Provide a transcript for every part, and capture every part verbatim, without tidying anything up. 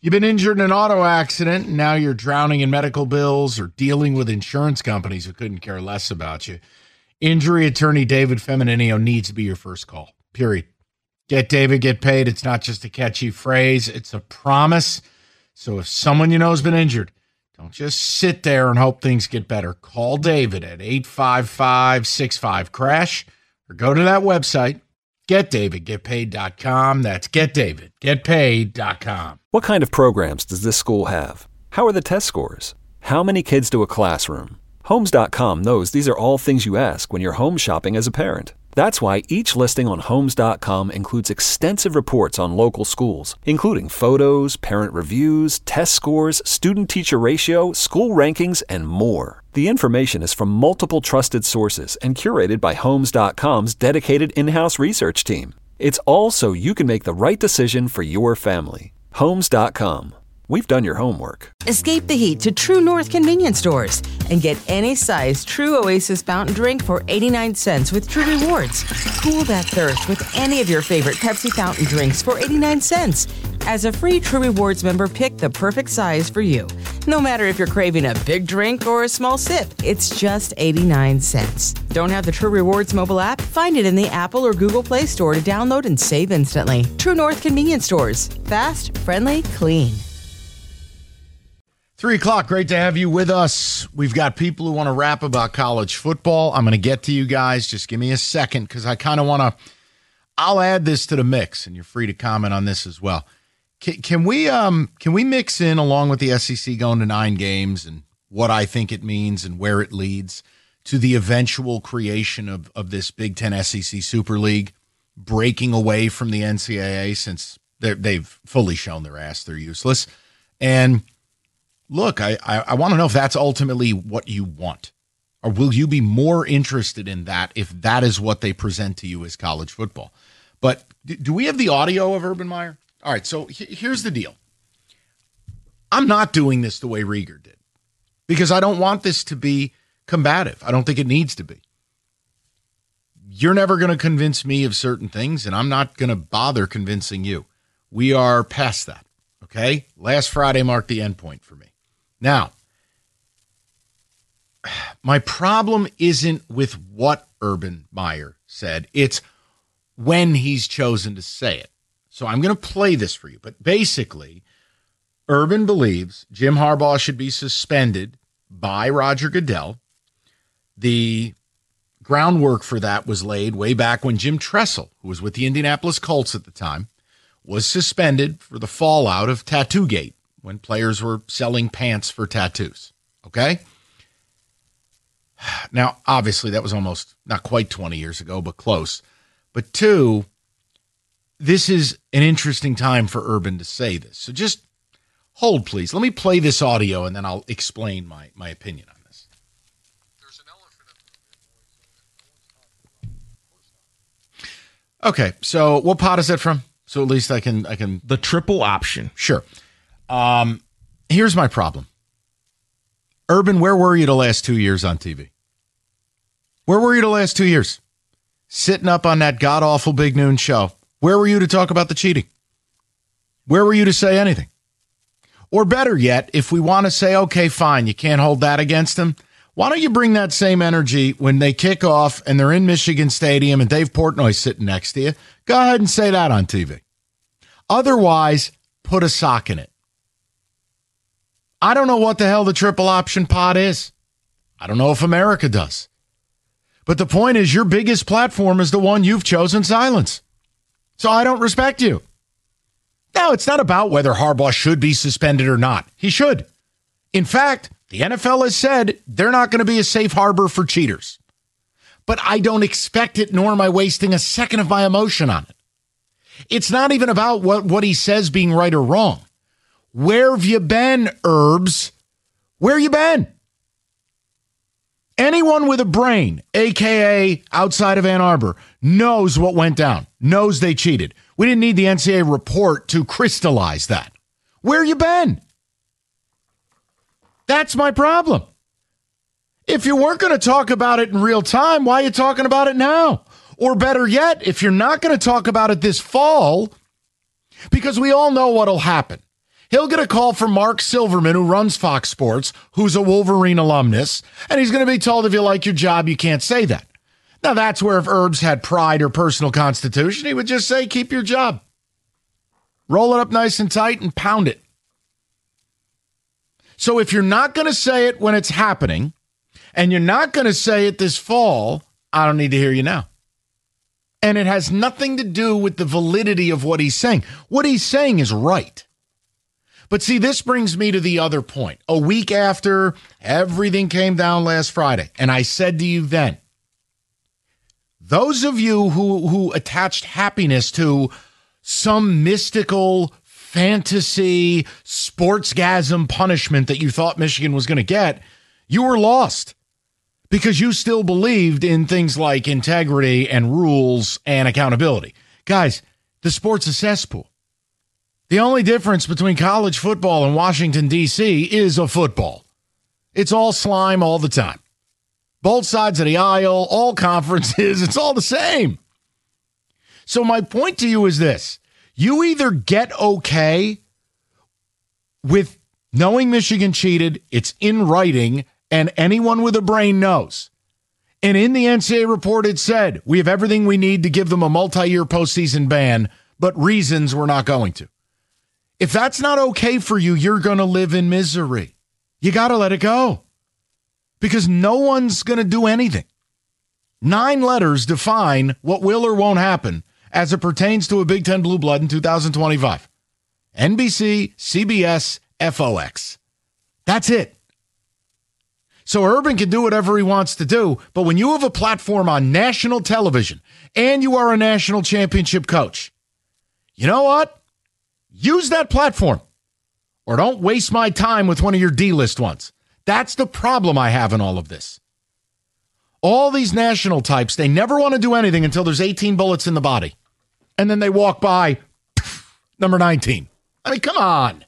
You've been injured in an auto accident, and now you're drowning in medical bills or dealing with insurance companies who couldn't care less about you. Injury attorney David Femininio needs to be your first call, period. Get David, get paid. It's not just a catchy phrase. It's a promise. So if someone you know has been injured, don't just sit there and hope things get better. Call David at eight five five, six five, crash or go to that website, get david get paid dot com. That's get david get paid dot com. What kind of programs does this school have? How are the test scores? How many kids do a classroom? Homes dot com knows these are all things you ask when you're home shopping as a parent. That's why each listing on Homes dot com includes extensive reports on local schools, including photos, parent reviews, test scores, student-teacher ratio, school rankings, and more. The information is from multiple trusted sources and curated by Homes dot com's dedicated in-house research team. It's all so you can make the right decision for your family. Homes dot com. We've done your homework. Escape the heat to True North convenience stores and get any size True Oasis fountain drink for eighty-nine cents with True Rewards. Cool that thirst with any of your favorite Pepsi fountain drinks for eighty-nine cents. As a free True Rewards member, pick the perfect size for you. No matter if you're craving a big drink or a small sip, it's just eighty-nine cents. Don't have the True Rewards mobile app? Find it in the Apple or Google Play Store to download and save instantly. True North convenience stores. Fast, friendly, clean. Three o'clock. Great to have you with us. We've got people who want to rap about college football. I'm going to get to you guys. Just give me a second because I kind of want to. I'll add this to the mix, and you're free to comment on this as well. Can, can we um can we mix in along with the S E C going to nine games and what I think it means and where it leads to the eventual creation of of this Big Ten S E C Super League, breaking away from the N C double A since they've fully shown their ass they're useless. And look, I, I, I want to know if that's ultimately what you want. Or will you be more interested in that if that is what they present to you as college football? But do, do we have the audio of Urban Meyer? All right, so he, here's the deal. I'm not doing this the way Rieger did because I don't want this to be combative. I don't think it needs to be. You're never going to convince me of certain things, and I'm not going to bother convincing you. We are past that, okay? Last Friday marked the end point for me. Now, my problem isn't with what Urban Meyer said. It's when he's chosen to say it. So I'm going to play this for you. But basically, Urban believes Jim Harbaugh should be suspended by Roger Goodell. The groundwork for that was laid way back when Jim Tressel, who was with the Indianapolis Colts at the time, was suspended for the fallout of Tattoo-Gate, when players were selling pants for tattoos, okay? Now, obviously, that was almost not quite twenty years ago, but close. But two, this is an interesting time for Urban to say this. So just hold, please. Let me play this audio, and then I'll explain my, my opinion on this. There's an elephant in the room. Okay, so what pod is that from? So at least I can I can the triple option. Sure. Um, here's my problem. Urban, where were you the last two years on T V? Where were you the last two years? Sitting up on that god-awful Big Noon show. Where were you to talk about the cheating? Where were you to say anything? Or better yet, if we want to say, okay, fine, you can't hold that against them, why don't you bring that same energy when they kick off and they're in Michigan Stadium and Dave Portnoy's sitting next to you? Go ahead and say that on T V. Otherwise, put a sock in it. I don't know what the hell the triple option pod is. I don't know if America does. But the point is, your biggest platform is the one you've chosen, silence. So I don't respect you. No, it's not about whether Harbaugh should be suspended or not. He should. In fact, the N F L has said they're not going to be a safe harbor for cheaters. But I don't expect it, nor am I wasting a second of my emotion on it. It's not even about what, what he says being right or wrong. Where have you been, Herbs? Where you been? Anyone with a brain, a k a outside of Ann Arbor, knows what went down, knows they cheated. We didn't need the N C double A report to crystallize that. Where you been? That's my problem. If you weren't going to talk about it in real time, why are you talking about it now? Or better yet, if you're not going to talk about it this fall, because we all know what'll happen. He'll get a call from Mark Silverman, who runs Fox Sports, who's a Wolverine alumnus, and he's going to be told if you like your job, you can't say that. Now, that's where if Herbs had pride or personal constitution, he would just say, keep your job. Roll it up nice and tight and pound it. So if you're not going to say it when it's happening, and you're not going to say it this fall, I don't need to hear you now. And it has nothing to do with the validity of what he's saying. What he's saying is right. But see, this brings me to the other point. A week after everything came down last Friday, and I said to you then, those of you who, who attached happiness to some mystical fantasy sportsgasm punishment that you thought Michigan was going to get, you were lost because you still believed in things like integrity and rules and accountability. Guys, the sport's a cesspool. The only difference between college football and Washington, D C is a football. It's all slime all the time. Both sides of the aisle, all conferences, it's all the same. So my point to you is this. You either get okay with knowing Michigan cheated, it's in writing, and anyone with a brain knows. And in the N C double A report, it said, we have everything we need to give them a multi-year postseason ban, but reasons we're not going to. If that's not okay for you, you're going to live in misery. You got to let it go because no one's going to do anything. Nine letters define what will or won't happen as it pertains to a Big Ten blue blood in two thousand twenty-five. N B C, C B S, F O X. That's it. So Urban can do whatever he wants to do, but when you have a platform on national television and you are a national championship coach, you know what? Use that platform or don't waste my time with one of your D-list ones. That's the problem I have in all of this. All these national types, they never want to do anything until there's eighteen bullets in the body. And then they walk by number nineteen. I mean, come on.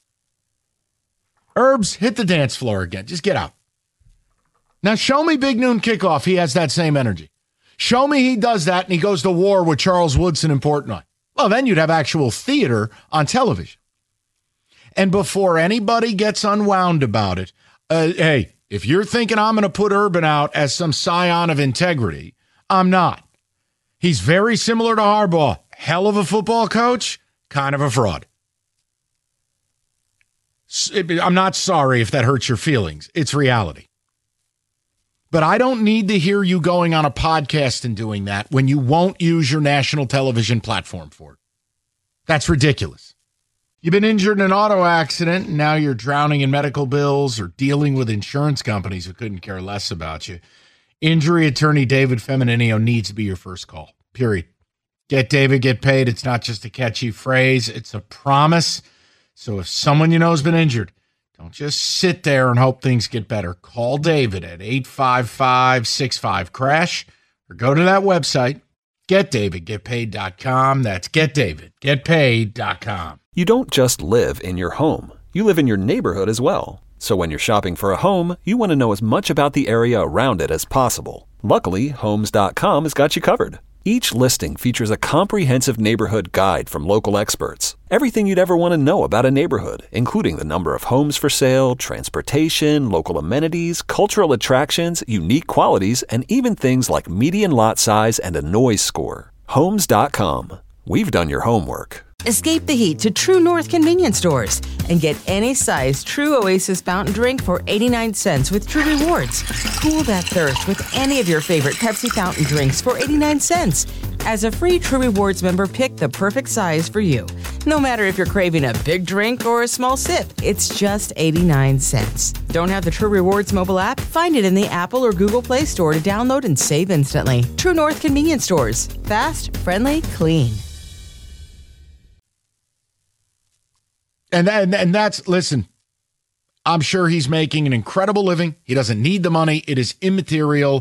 Herbs, hit the dance floor again. Just get out. Now, show me Big Noon Kickoff. He has that same energy. Show me he does that and he goes to war with Charles Woodson and Portnoy. Well, then you'd have actual theater on television. And before anybody gets unwound about it, uh, hey, if you're thinking I'm going to put Urban out as some scion of integrity, I'm not. He's very similar to Harbaugh. Hell of a football coach, kind of a fraud. I'm not sorry if that hurts your feelings. It's reality. But I don't need to hear you going on a podcast and doing that when you won't use your national television platform for it. That's ridiculous. You've been injured in an auto accident, and now you're drowning in medical bills or dealing with insurance companies who couldn't care less about you. Injury attorney David Femininio needs to be your first call, period. Get David, get paid. It's not just a catchy phrase. It's a promise. So if someone you know has been injured, don't just sit there and hope things get better. Call David at eight five five, six five, crash or go to that website, get david get paid dot com. That's get david get paid dot com. You don't just live in your home. You live in your neighborhood as well. So when you're shopping for a home, you want to know as much about the area around it as possible. Luckily, homes dot com has got you covered. Each listing features a comprehensive neighborhood guide from local experts. Everything you'd ever want to know about a neighborhood, including the number of homes for sale, transportation, local amenities, cultural attractions, unique qualities, and even things like median lot size and a noise score. homes dot com. We've done your homework. Escape the heat to True North convenience stores and get any size True Oasis fountain drink for eighty-nine cents with True Rewards. Cool that thirst with any of your favorite Pepsi fountain drinks for eighty-nine cents. As a free True Rewards member, pick the perfect size for you. No matter if you're craving a big drink or a small sip, it's just eighty-nine cents. Don't have the True Rewards mobile app? Find it in the Apple or Google Play Store to download and save instantly. True North convenience stores. Fast, friendly, clean. And, and and that's, listen, I'm sure he's making an incredible living. He doesn't need the money. It is immaterial.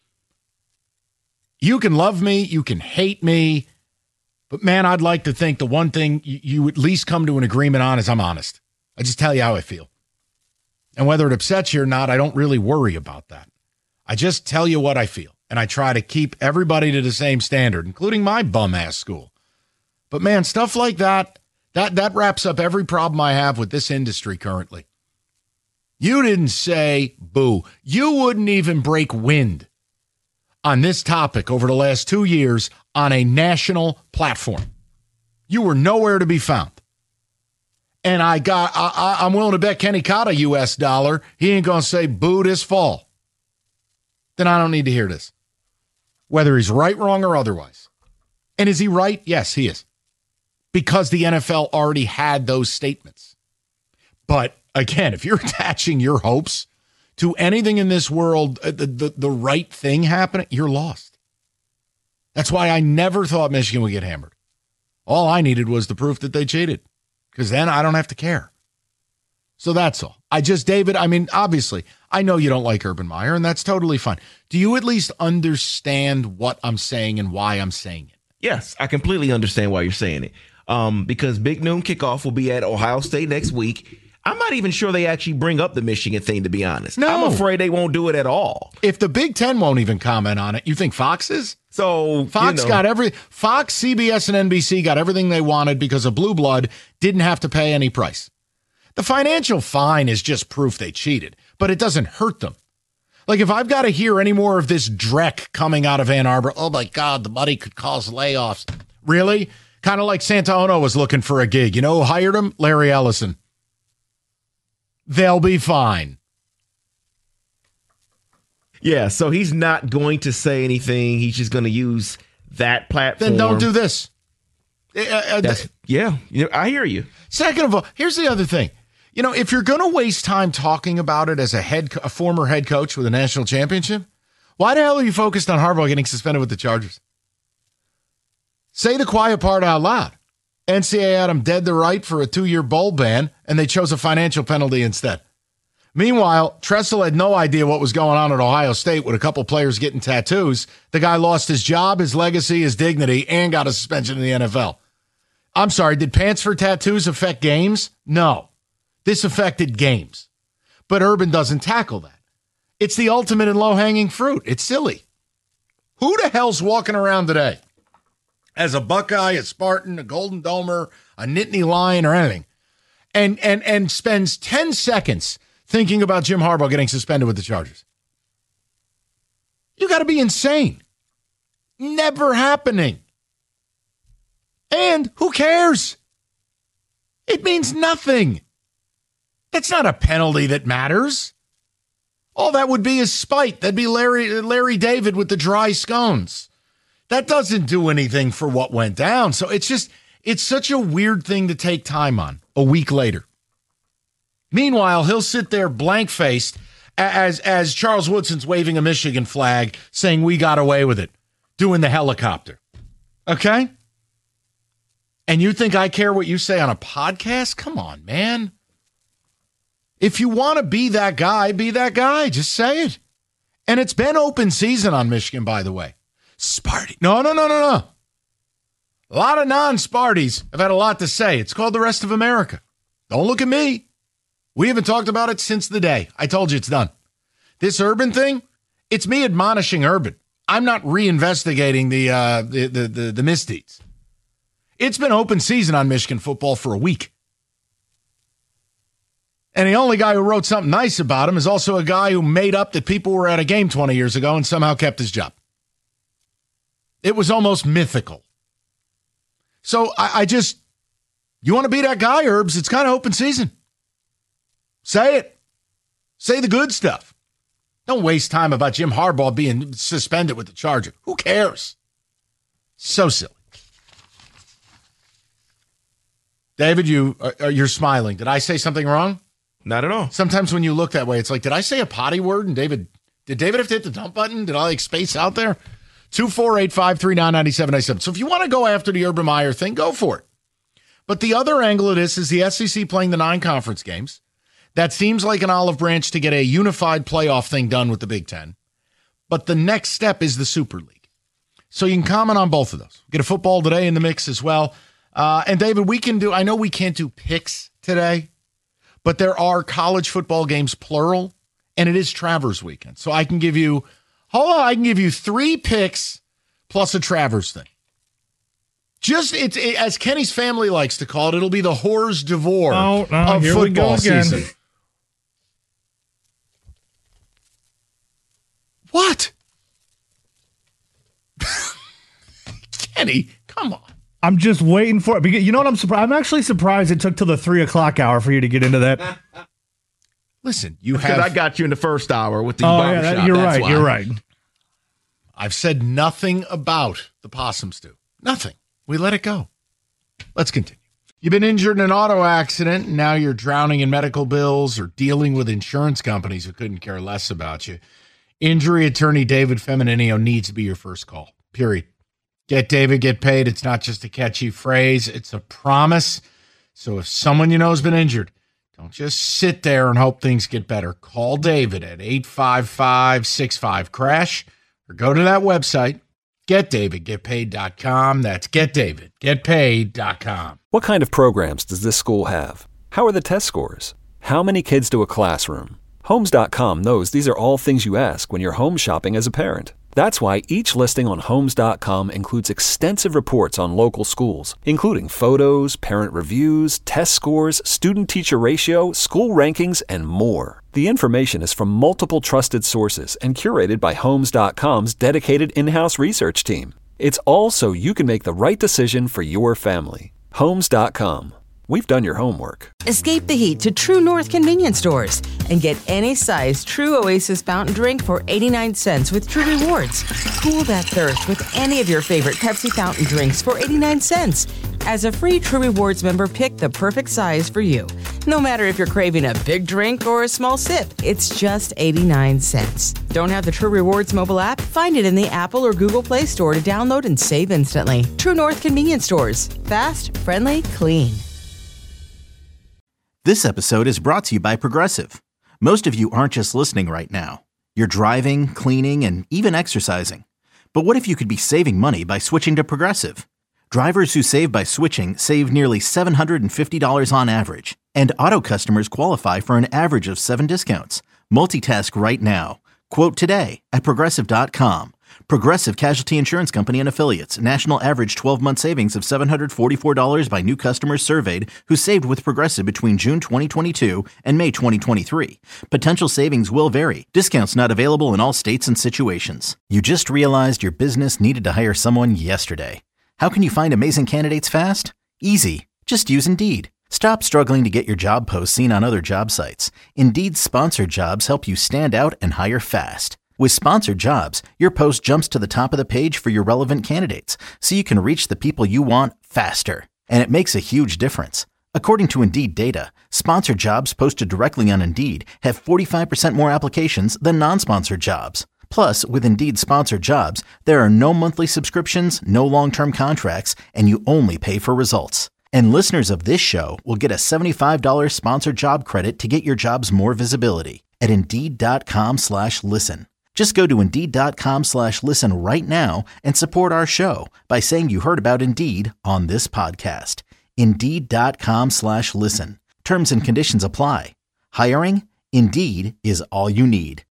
You can love me. You can hate me. But, man, I'd like to think the one thing you, you at least come to an agreement on is I'm honest. I just tell you how I feel. And whether it upsets you or not, I don't really worry about that. I just tell you what I feel. And I try to keep everybody to the same standard, including my bum-ass school. But, man, stuff like that, That that wraps up every problem I have with this industry currently. You didn't say boo. You wouldn't even break wind on this topic over the last two years on a national platform. You were nowhere to be found. And I got, I, I, I'm willing to bet Kenny Cotta U S dollar, he ain't going to say boo this fall. Then I don't need to hear this. Whether he's right, wrong, or otherwise. And is he right? Yes, he is. Because the N F L already had those statements. But again, if you're attaching your hopes to anything in this world, the, the, the right thing happening, you're lost. That's why I never thought Michigan would get hammered. All I needed was the proof that they cheated. Because then I don't have to care. So that's all. I just, David, I mean, obviously, I know you don't like Urban Meyer, and that's totally fine. Do you at least understand what I'm saying and why I'm saying it? Yes, I completely understand why you're saying it. Um, because Big Noon Kickoff will be at Ohio State next week. I'm not even sure they actually bring up the Michigan thing, to be honest. No. I'm afraid they won't do it at all. If the Big Ten won't even comment on it, you think Fox is? So Fox you know. got every Fox, C B S, and N B C got everything they wanted because a blue blood didn't have to pay any price. The financial fine is just proof they cheated, but it doesn't hurt them. Like if I've got to hear any more of this dreck coming out of Ann Arbor, oh my God, the money could cause layoffs. Really? Kind of like Santana was looking for a gig. You know who hired him? Larry Ellison. They'll be fine. Yeah, so he's not going to say anything. He's just going to use that platform. Then don't do this. Uh, That's, yeah, you know, I hear you. Second of all, here's the other thing. You know, if you're going to waste time talking about it as a head, a former head coach with a national championship, why the hell are you focused on Harbaugh getting suspended with the Chargers? Say the quiet part out loud. N C double A had him dead to right for a two-year bowl ban, and they chose a financial penalty instead. Meanwhile, Tressel had no idea what was going on at Ohio State with a couple players getting tattoos. The guy lost his job, his legacy, his dignity, and got a suspension in the N F L. I'm sorry, did pants for tattoos affect games? No. This affected games. But Urban doesn't tackle that. It's the ultimate in low-hanging fruit. It's silly. Who the hell's walking around today as a Buckeye, a Spartan, a Golden Domer, a Nittany Lion, or anything, and and and spends ten seconds thinking about Jim Harbaugh getting suspended with the Chargers? You got to be insane. Never happening. And who cares? It means nothing. That's not a penalty that matters. All that would be is spite. That'd be Larry Larry David with the dry scones. That doesn't do anything for what went down. So it's just, it's such a weird thing to take time on a week later. Meanwhile, he'll sit there blank-faced as, as Charles Woodson's waving a Michigan flag saying we got away with it, doing the helicopter. Okay? And you think I care what you say on a podcast? Come on, man. If you want to be that guy, be that guy. Just say it. And it's been open season on Michigan, by the way. Sparty. No, no, no, no, no. A lot of non-Sparties have had a lot to say. It's called the rest of America. Don't look at me. We haven't talked about it since the day. I told you it's done. This Urban thing, it's me admonishing Urban. I'm not reinvestigating the, uh, the, the, the, the misdeeds. It's been open season on Michigan football for a week. And the only guy who wrote something nice about him is also a guy who made up that people were at a game twenty years ago and somehow kept his job. It was almost mythical. So I, I just, you want to be that guy, Herbs? It's kind of open season. Say it. Say the good stuff. Don't waste time about Jim Harbaugh being suspended with the Charger. Who cares? So silly. David, you uh, you're smiling. Did I say something wrong? Not at all. Sometimes when you look that way, it's like, did I say a potty word? And David, did David have to hit the dump button? Did I like space out there? two four eight, five three nine, nine seven nine seven. So if you want to go after the Urban Meyer thing, go for it. But the other angle of this is the S E C playing the nine conference games. That seems like an olive branch to get a unified playoff thing done with the Big Ten. But the next step is the Super League. So you can comment on both of those. Get a football today in the mix as well. Uh, and David, we can do, I know we can't do picks today, but there are college football games, plural, and it is Travers weekend. So I can give you, hold on, I can give you three picks plus a Travers thing. Just it's it, as Kenny's family likes to call it, it'll be the Hors d'Oeuvre Oh, no, of here we go football again. season. What? Kenny, come on. I'm just waiting for it. Because you know what? I'm surprised. I'm actually surprised it took till the three o'clock hour for you to get into that. Listen, you Because have. I got you in the first hour with the Oh, yeah, barbershop. that, you're That's right. why. You're right. I've said nothing about the possum stew. Nothing. We let it go. Let's continue. You've been injured in an auto accident, and now you're drowning in medical bills or dealing with insurance companies who couldn't care less about you. Injury attorney David Femininio needs to be your first call, period. Get David, get paid. It's not just a catchy phrase. It's a promise. So if someone you know has been injured, don't just sit there and hope things get better. Call David at eight five five, six five, crash or go to that website, get david get paid dot com. That's get david get paid dot com. What kind of programs does this school have? How are the test scores? How many kids do a classroom? Homes dot com knows these are all things you ask when you're home shopping as a parent. That's why each listing on Homes dot com includes extensive reports on local schools, including photos, parent reviews, test scores, student-teacher ratio, school rankings, and more. The information is from multiple trusted sources and curated by Homes dot com's dedicated in-house research team. It's all so you can make the right decision for your family. Homes dot com. We've done your homework. Escape the heat to True North convenience stores and get any size True Oasis fountain drink for eighty-nine cents with True Rewards. Cool that thirst with any of your favorite Pepsi fountain drinks for eighty-nine cents. As a free True Rewards member, pick the perfect size for you. No matter if you're craving a big drink or a small sip, it's just eighty-nine cents. Don't have the True Rewards mobile app? Find it in the Apple or Google Play Store to download and save instantly. True North convenience stores. Fast, friendly, clean. This episode is brought to you by Progressive. Most of you aren't just listening right now. You're driving, cleaning, and even exercising. But what if you could be saving money by switching to Progressive? Drivers who save by switching save nearly seven hundred fifty dollars on average. And auto customers qualify for an average of seven discounts. Multitask right now. Quote today at Progressive dot com. Progressive Casualty Insurance Company and Affiliates. National average twelve-month savings of seven hundred forty-four dollars by new customers surveyed who saved with Progressive between June twenty twenty-two and May twenty twenty-three. Potential savings will vary. Discounts not available in all states and situations. You just realized your business needed to hire someone yesterday. How can you find amazing candidates fast? Easy. Just use Indeed. Stop struggling to get your job posts seen on other job sites. Indeed's sponsored jobs help you stand out and hire fast. With sponsored jobs, your post jumps to the top of the page for your relevant candidates, so you can reach the people you want faster. And it makes a huge difference. According to Indeed data, sponsored jobs posted directly on Indeed have forty-five percent more applications than non-sponsored jobs. Plus, with Indeed sponsored jobs, there are no monthly subscriptions, no long-term contracts, and you only pay for results. And listeners of this show will get a seventy-five dollars sponsored job credit to get your jobs more visibility at Indeed.com slash listen. Just go to Indeed.com slash listen right now and support our show by saying you heard about Indeed on this podcast. Indeed.com slash listen. Terms and conditions apply. Hiring? Indeed is all you need.